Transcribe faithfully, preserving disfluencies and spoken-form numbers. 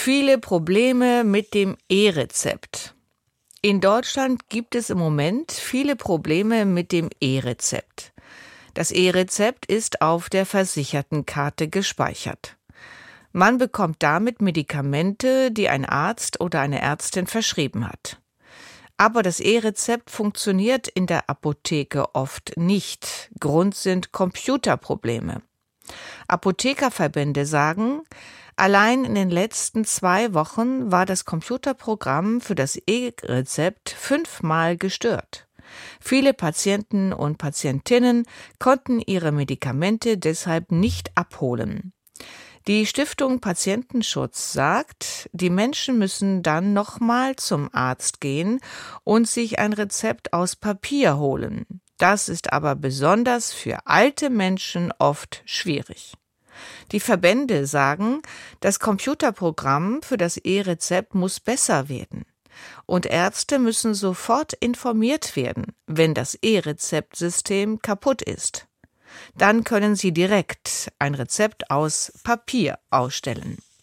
Viele Probleme mit dem E-Rezept. In Deutschland gibt es im Moment viele Probleme mit dem E-Rezept. Das E-Rezept ist auf der Versichertenkarte gespeichert. Man bekommt damit Medikamente, die ein Arzt oder eine Ärztin verschrieben hat. Aber das E-Rezept funktioniert in der Apotheke oft nicht. Grund sind Computerprobleme. Apothekerverbände sagen, allein in den letzten zwei Wochen war das Computerprogramm für das E-Rezept fünfmal gestört. Viele Patienten und Patientinnen konnten ihre Medikamente deshalb nicht abholen. Die Stiftung Patientenschutz sagt, die Menschen müssen dann nochmal zum Arzt gehen und sich ein Rezept aus Papier holen. Das ist aber besonders für alte Menschen oft schwierig. Die Verbände sagen, das Computerprogramm für das E-Rezept muss besser werden. Und Ärzte müssen sofort informiert werden, wenn das E-Rezeptsystem kaputt ist. Dann können sie direkt ein Rezept aus Papier ausstellen.